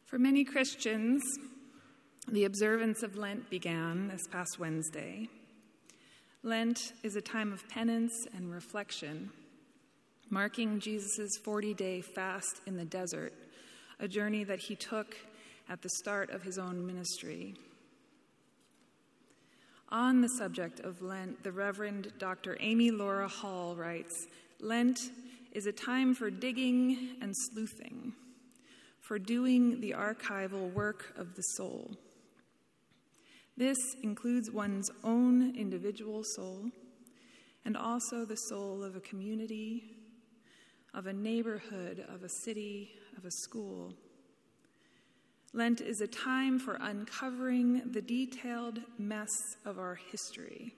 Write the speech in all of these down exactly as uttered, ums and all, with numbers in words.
For many Christians, the observance of Lent began this past Wednesday. Lent is a time of penance and reflection, marking Jesus' forty-day fast in the desert, a journey that he took at the start of his own ministry. On the subject of Lent, the Reverend Doctor Amy Laura Hall writes, "Lent is a time for digging and sleuthing, for doing the archival work of the soul. This includes one's own individual soul and also the soul of a community, of a neighborhood, of a city, of a school. Lent is a time for uncovering the detailed mess of our history."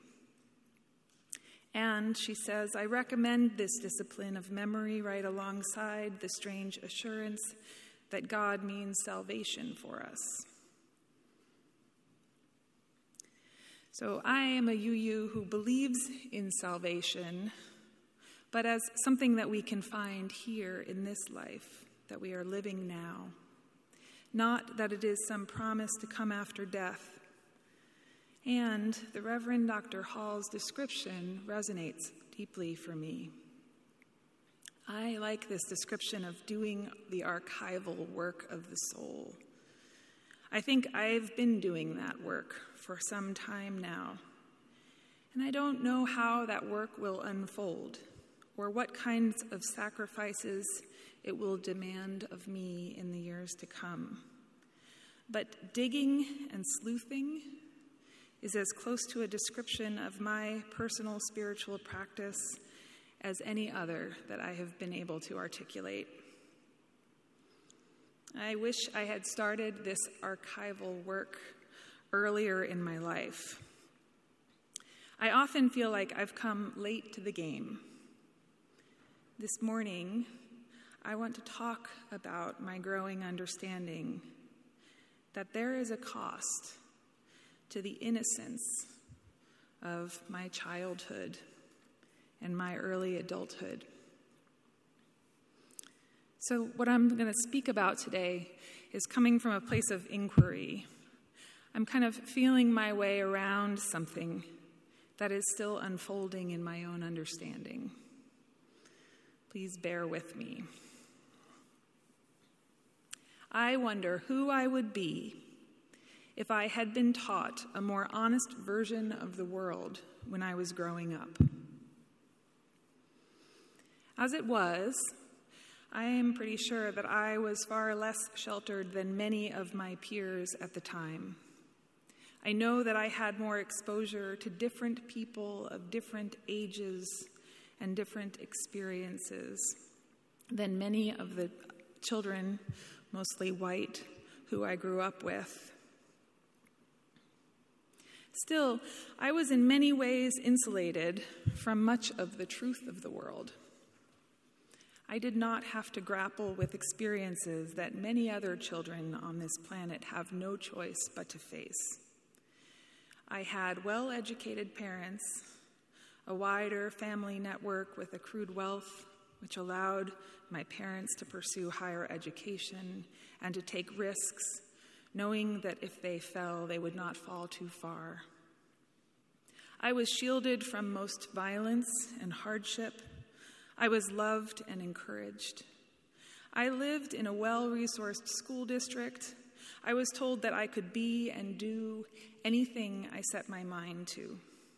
And she says, "I recommend this discipline of memory right alongside the strange assurance that God means salvation for us." So I am a U U who believes in salvation, but as something that we can find here in this life that we are living now. Not that it is some promise to come after death. And the Reverend Doctor Hall's description resonates deeply for me. I like this description of doing the archival work of the soul. I think I've been doing that work for some time now, and I don't know how that work will unfold or what kinds of sacrifices it will demand of me in the years to come. But digging and sleuthing is as close to a description of my personal spiritual practice as any other that I have been able to articulate. I wish I had started this archival work earlier in my life. I often feel like I've come late to the game. This morning, I want to talk about my growing understanding that there is a cost to the innocence of my childhood and my early adulthood. So what I'm going to speak about today is coming from a place of inquiry. I'm kind of feeling my way around something that is still unfolding in my own understanding. Please bear with me. I wonder who I would be if I had been taught a more honest version of the world when I was growing up. As it was, I am pretty sure that I was far less sheltered than many of my peers at the time. I know that I had more exposure to different people of different ages and different experiences than many of the children, mostly white, who I grew up with. Still, I was in many ways insulated from much of the truth of the world. I did not have to grapple with experiences that many other children on this planet have no choice but to face. I had well-educated parents, a wider family network with accrued wealth, which allowed my parents to pursue higher education and to take risks, knowing that if they fell, they would not fall too far. I was shielded from most violence and hardship. I was loved and encouraged. I lived in a well-resourced school district. I was told that I could be and do anything I set my mind to.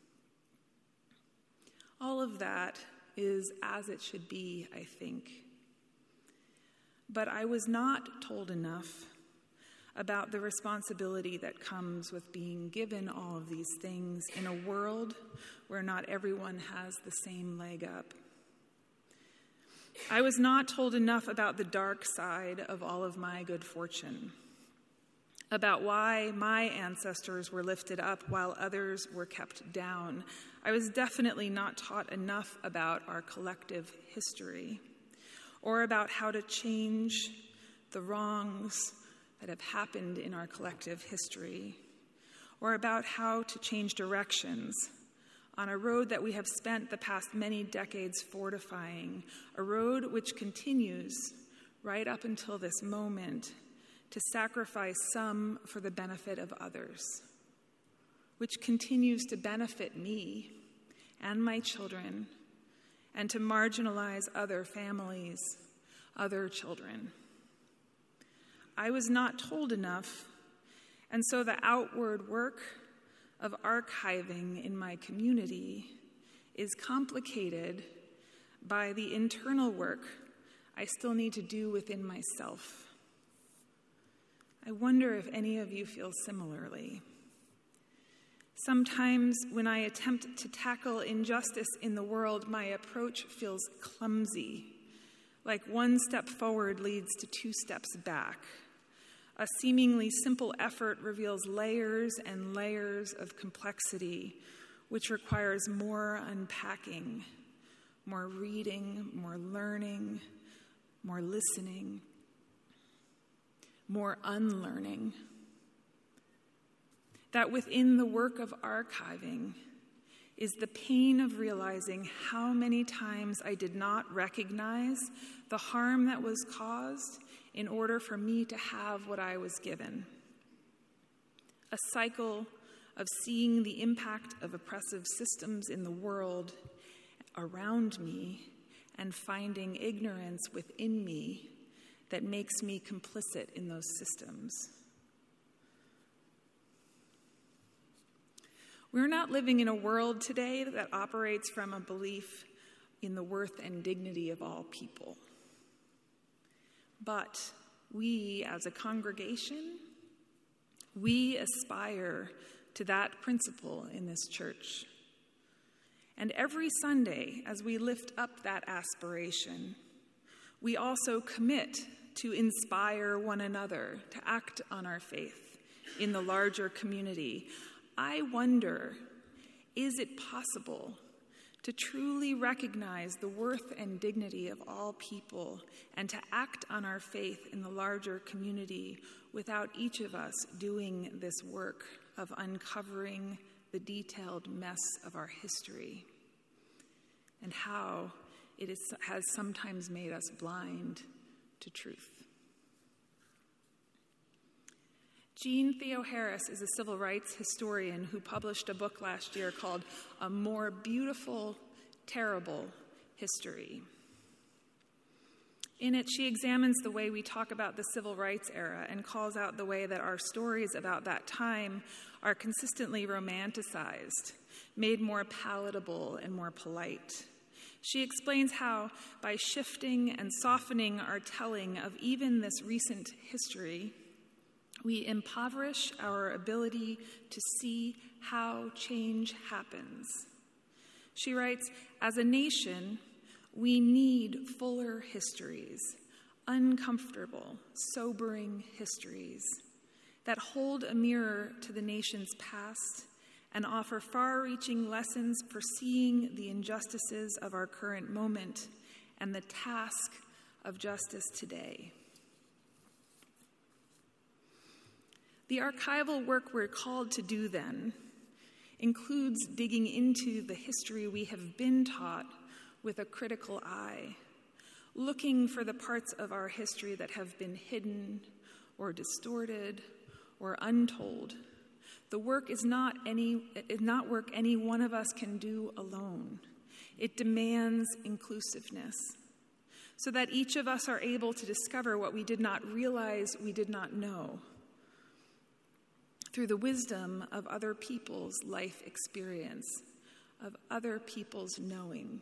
All of that is as it should be, I think. But I was not told enough about the responsibility that comes with being given all of these things in a world where not everyone has the same leg up. I was not told enough about the dark side of all of my good fortune, about why my ancestors were lifted up while others were kept down. I was definitely not taught enough about our collective history, or about how to change the wrongs that have happened in our collective history, or about how to change directions on a road that we have spent the past many decades fortifying, a road which continues right up until this moment to sacrifice some for the benefit of others, which continues to benefit me and my children, and to marginalize other families, other children. I was not told enough, and so the outward work of archiving in my community is complicated by the internal work I still need to do within myself. I wonder if any of you feel similarly. Sometimes when I attempt to tackle injustice in the world, my approach feels clumsy, like one step forward leads to two steps back. A seemingly simple effort reveals layers and layers of complexity, which requires more unpacking, more reading, more learning, more listening, more unlearning. That within the work of archiving is the pain of realizing how many times I did not recognize the harm that was caused in order for me to have what I was given. A cycle of seeing the impact of oppressive systems in the world around me and finding ignorance within me that makes me complicit in those systems. We're not living in a world today that operates from a belief in the worth and dignity of all people. But we, as a congregation, we aspire to that principle in this church. And every Sunday, as we lift up that aspiration, we also commit to inspire one another to act on our faith in the larger community. I wonder, is it possible to truly recognize the worth and dignity of all people and to act on our faith in the larger community without each of us doing this work of uncovering the detailed mess of our history and how it is, has sometimes made us blind to truth? Jean Theoharis is a civil rights historian who published a book last year called A More Beautiful, Terrible History. In it, she examines the way we talk about the civil rights era and calls out the way that our stories about that time are consistently romanticized, made more palatable and more polite. She explains how, by shifting and softening our telling of even this recent history, we impoverish our ability to see how change happens. She writes, as a nation, we need fuller histories, uncomfortable, sobering histories that hold a mirror to the nation's past and offer far-reaching lessons for seeing the injustices of our current moment and the task of justice today. The archival work we're called to do, then, includes digging into the history we have been taught with a critical eye, looking for the parts of our history that have been hidden or distorted or untold. The work is not any is not work any one of us can do alone. It demands inclusiveness, so that each of us are able to discover what we did not realize we did not know, through the wisdom of other people's life experience, of other people's knowing.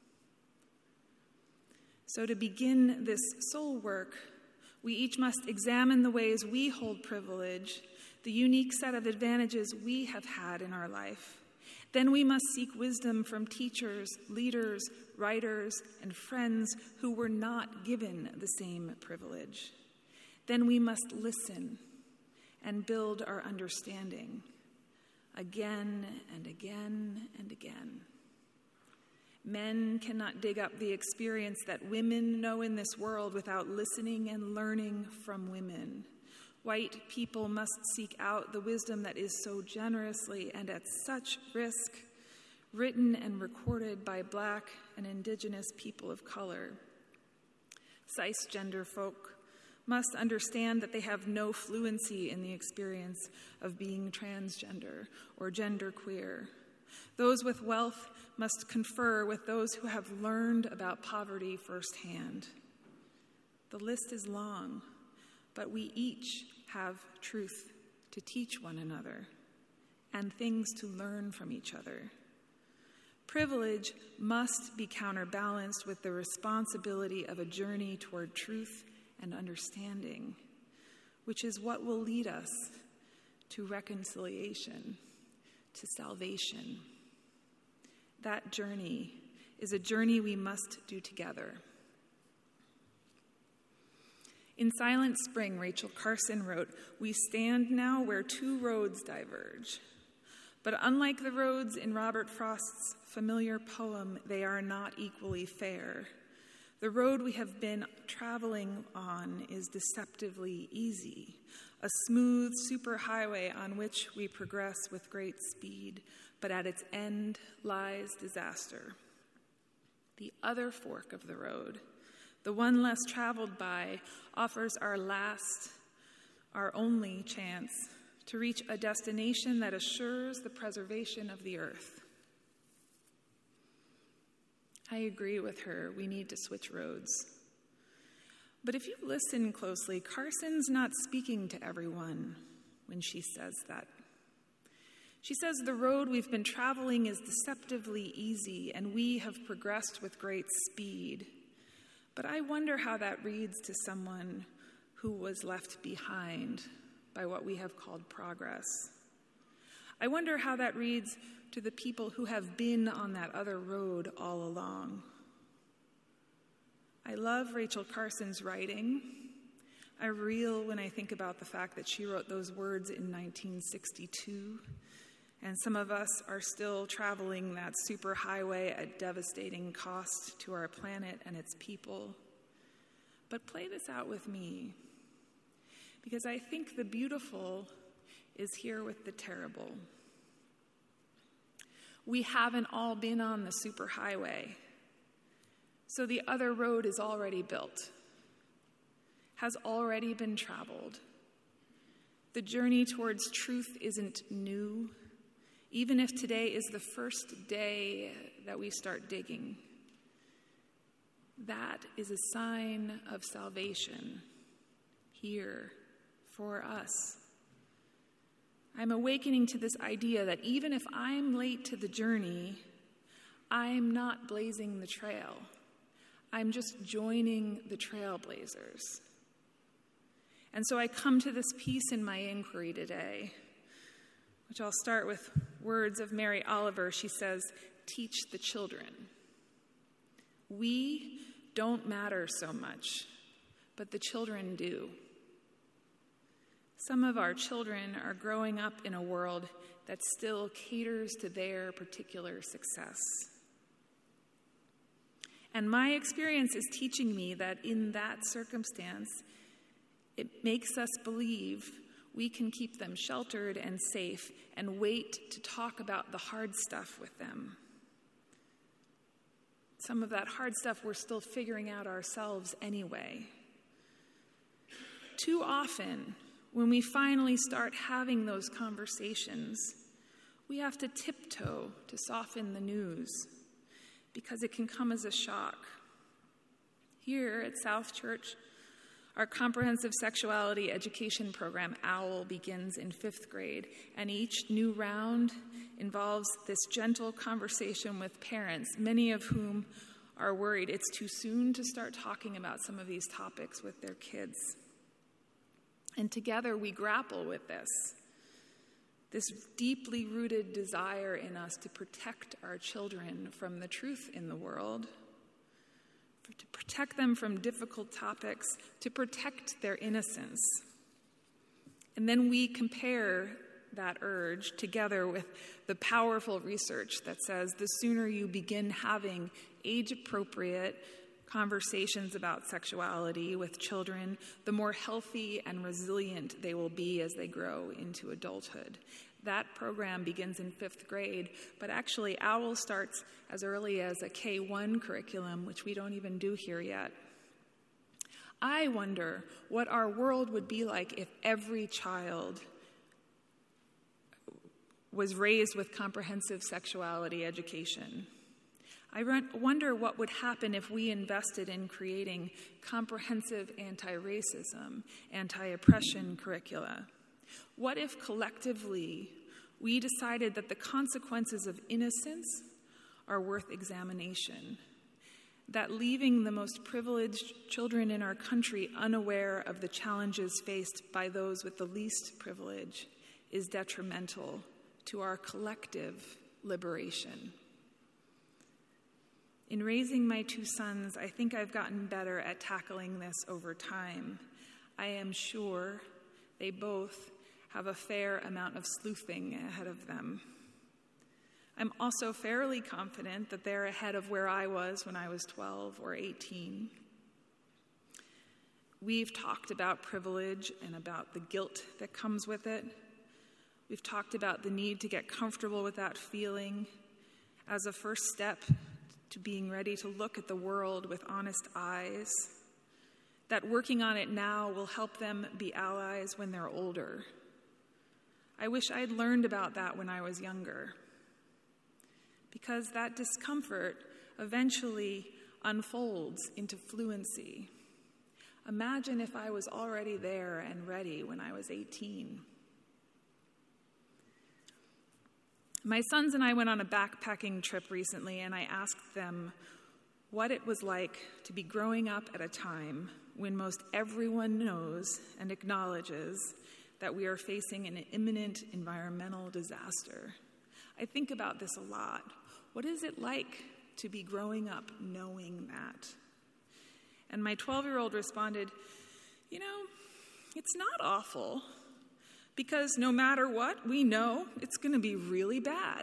So to begin this soul work, we each must examine the ways we hold privilege, the unique set of advantages we have had in our life. Then we must seek wisdom from teachers, leaders, writers, and friends who were not given the same privilege. Then we must listen and build our understanding again and again and again. Men cannot dig up the experience that women know in this world without listening and learning from women. White people must seek out the wisdom that is so generously and at such risk written and recorded by Black and Indigenous people of color. Cisgender folk must understand that they have no fluency in the experience of being transgender or genderqueer. Those with wealth must confer with those who have learned about poverty firsthand. The list is long, but we each have truth to teach one another and things to learn from each other. Privilege must be counterbalanced with the responsibility of a journey toward truth and understanding, which is what will lead us to reconciliation, to salvation. That journey is a journey we must do together. In Silent Spring, Rachel Carson wrote, "We stand now where two roads diverge. But unlike the roads in Robert Frost's familiar poem, they are not equally fair. The road we have been traveling on is deceptively easy, a smooth superhighway on which we progress with great speed, but at its end lies disaster. The other fork of the road, the one less traveled by, offers our last, our only chance to reach a destination that assures the preservation of the earth." I agree with her. We need to switch roads. But if you listen closely, Carson's not speaking to everyone when she says that. She says the road we've been traveling is deceptively easy, and we have progressed with great speed. But I wonder how that reads to someone who was left behind by what we have called progress. I wonder how that reads to the people who have been on that other road all along. I love Rachel Carson's writing. I reel when I think about the fact that she wrote those words in nineteen sixty-two, and some of us are still traveling that superhighway at devastating cost to our planet and its people. But play this out with me, because I think the beautiful is here with the terrible. We haven't all been on the superhighway, so the other road is already built, has already been traveled. The journey towards truth isn't new, even if today is the first day that we start digging. That is a sign of salvation here for us. I'm awakening to this idea that even if I'm late to the journey, I'm not blazing the trail. I'm just joining the trailblazers. And so I come to this piece in my inquiry today, which I'll start with words of Mary Oliver. She says, "Teach the children. We don't matter so much, but the children do." Some of our children are growing up in a world that still caters to their particular success. And my experience is teaching me that in that circumstance, it makes us believe we can keep them sheltered and safe and wait to talk about the hard stuff with them. Some of that hard stuff we're still figuring out ourselves anyway. Too often, when we finally start having those conversations, we have to tiptoe to soften the news because it can come as a shock. Here at South Church, our comprehensive sexuality education program, OWL, begins in fifth grade, and each new round involves this gentle conversation with parents, many of whom are worried it's too soon to start talking about some of these topics with their kids. And together we grapple with this, this deeply rooted desire in us to protect our children from the truth in the world, to protect them from difficult topics, to protect their innocence. And then we compare that urge together with the powerful research that says the sooner you begin having age-appropriate conversations about sexuality with children, the more healthy and resilient they will be as they grow into adulthood. That program begins in fifth grade, but actually OWL starts as early as a K one curriculum, which we don't even do here yet. I wonder what our world would be like if every child was raised with comprehensive sexuality education. I wonder what would happen if we invested in creating comprehensive anti-racism, anti-oppression curricula. What if collectively we decided that the consequences of innocence are worth examination, that leaving the most privileged children in our country unaware of the challenges faced by those with the least privilege is detrimental to our collective liberation? In raising my two sons, I think I've gotten better at tackling this over time. I am sure they both have a fair amount of sleuthing ahead of them. I'm also fairly confident that they're ahead of where I was when I was twelve or eighteen. We've talked about privilege and about the guilt that comes with it. We've talked about the need to get comfortable with that feeling as a first step to being ready to look at the world with honest eyes, that working on it now will help them be allies when they're older. I wish I'd learned about that when I was younger, because that discomfort eventually unfolds into fluency. Imagine if I was already there and ready when I was eighteen. My sons and I went on a backpacking trip recently, and I asked them what it was like to be growing up at a time when most everyone knows and acknowledges that we are facing an imminent environmental disaster. I think about this a lot. What is it like to be growing up knowing that? And my twelve-year-old responded, you know, it's not awful, because no matter what, we know it's going to be really bad.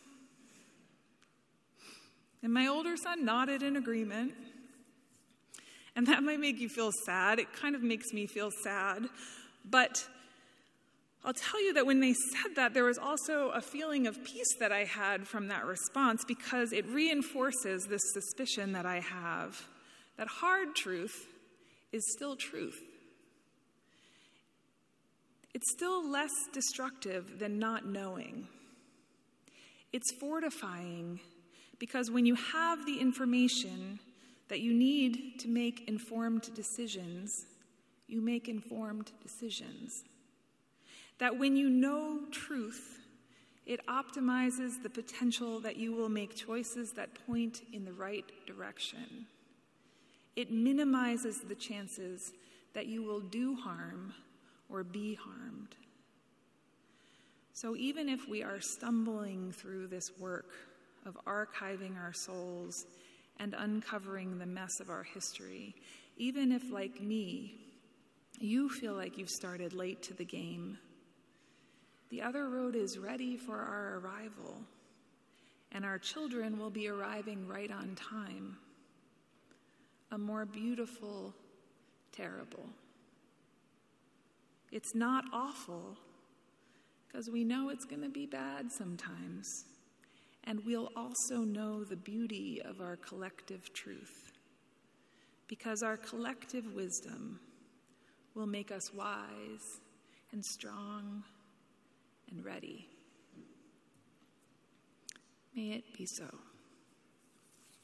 And my older son nodded in agreement. And that might make you feel sad. It kind of makes me feel sad. But I'll tell you that when they said that, there was also a feeling of peace that I had from that response, because it reinforces this suspicion that I have that hard truth is still truth. It's still less destructive than not knowing. It's fortifying, because when you have the information that you need to make informed decisions, you make informed decisions. That when you know truth, it optimizes the potential that you will make choices that point in the right direction. It minimizes the chances that you will do harm or be harmed. So even if we are stumbling through this work of archiving our souls and uncovering the mess of our history, even if, like me, you feel like you've started late to the game, the other road is ready for our arrival, and our children will be arriving right on time. A more beautiful, terrible. It's not awful, because we know it's going to be bad sometimes. And we'll also know the beauty of our collective truth, because our collective wisdom will make us wise and strong and ready. May it be so.